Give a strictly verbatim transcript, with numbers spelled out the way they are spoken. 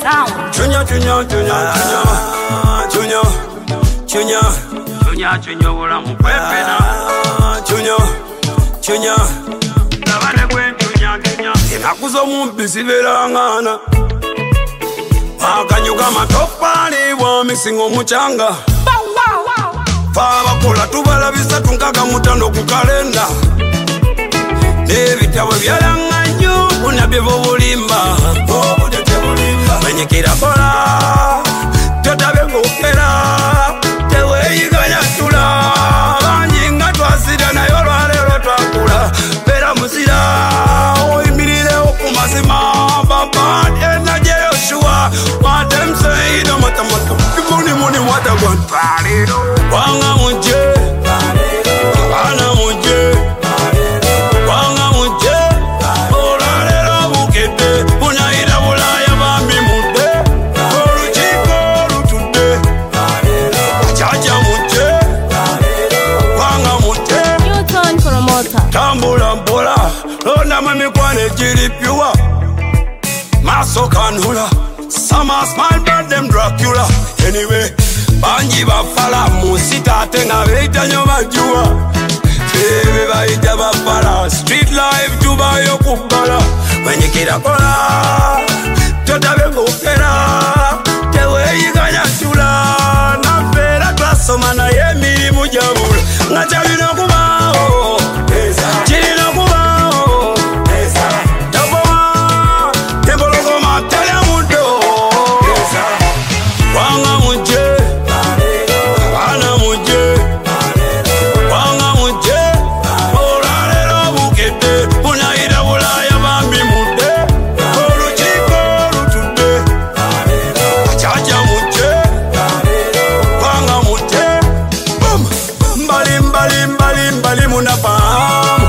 sound. Chunya, chunya, chunya, chunya, chunya, chunya, chunya, ula mupepena. Chunya, chunya, lavane kwen chunya, chunya. Inakuzo mumpisi verangana. Akanyuka matopali wa misingo muchanga. Faba kola tubala bisa tunkaga mutando kukalenda. Nebitawe byalanganyo unabyevo bulimba. Mwenye kira kola totabe ngopera. Tewe yiganya tula banjinga twasida na yolwalero twakula. Pera musira oyimirire okumazima. Baba ena je Yoshua what them say no matter matter. Money money what I want. Wanga muje ana muje wanga muje olalero bukete unaira bulaya bambi mude oluchiko lutude chacha muje wanga muje Newton promoter tambula mbola londa mamikwane jiripiwa maso kanula sama smile but them Dracula anyway banji bafala musita atenga beita nyoba jua Febe baita bafala street life tuba yokubala Mwenye kira kola Tota bengo upera Tewe yiganya tula Na fera klasoma na yemiri mujabula Ngachali na kubao Chili na kubao Taboa Tembo logo matele mudo Wanga muje Munapa